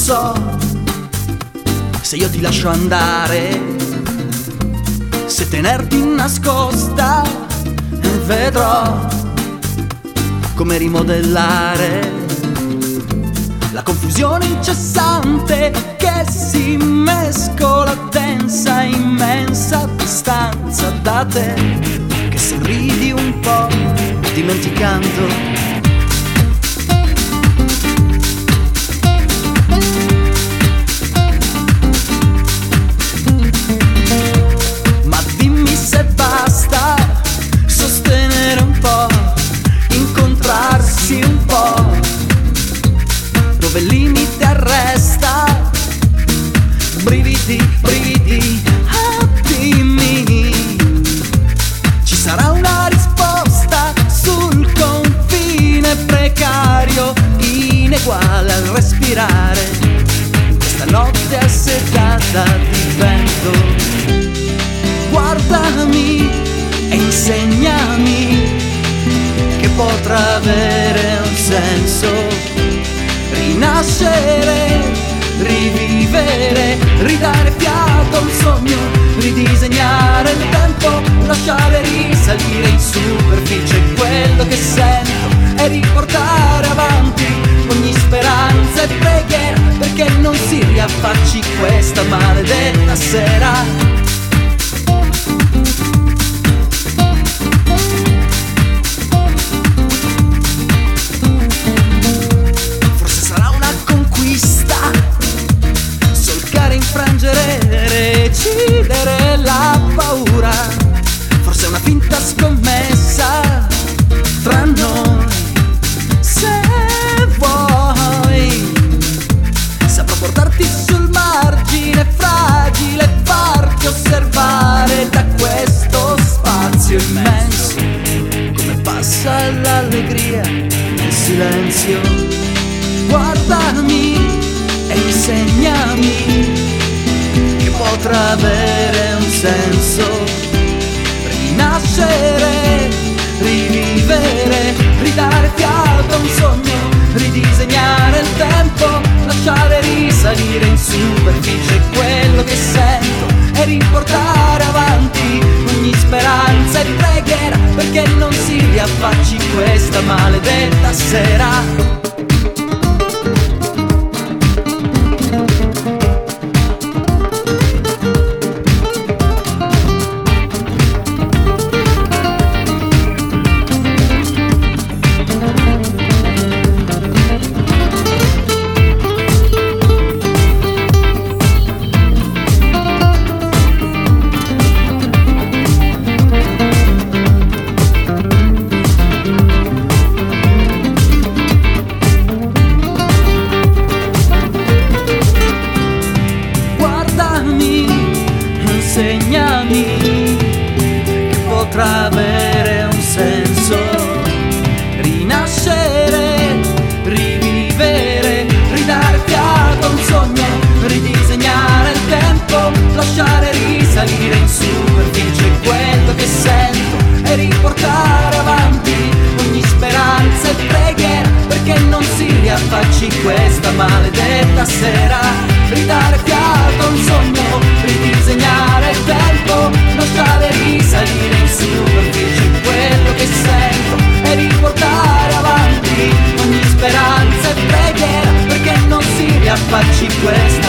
so se io ti lascio andare, se tenerti nascosta, e vedrò come rimodellare la confusione incessante che si mescola, densa, immensa distanza da te, che sorridi un po' dimenticando. Ma dimmi se basta sostenere un po', incontrarsi un po', dove il limite arresta, brividi, brividi, dimmi, ci sarà una risposta sul confine precario, ineguale al respirare, questa notte assediata di vento. Guardami e insegnami che potrà avere un senso, rinascere, rivivere, ridare fiato a un sogno, ridisegnare il tempo, lasciare risalire in superficie quello che sento e riportare avanti ogni speranza e preghiera, perché non si riaffacci questa maledetta sera. Recidere la paura, forse è una finta scommessa tra noi. Se vuoi, saprò portarti sul margine fragile, farti osservare da questo spazio immenso come passa l'allegria nel silenzio. Guardami e insegnami che potrà avere un senso, rinascere, rivivere, ridare fiato a un sogno, ridisegnare il tempo, lasciare risalire in superficie quello che sento e riportare avanti ogni speranza e preghiera, perché non si riaffacci questa maledetta sera. Insegnami che potrà avere un senso, rinascere, rivivere, ridare fiato a un sogno, ridisegnare il tempo, lasciare risalire in superficie quello che sento e riportare avanti ogni speranza e preghiera, perché non si riaffacci questa maledetta sera. Ridare fiato a un sogno, ridisegnare il tempo, lasciare risalire in superficie quello che sento e riportare avanti ogni speranza e preghiera, perché non si riaffacci questa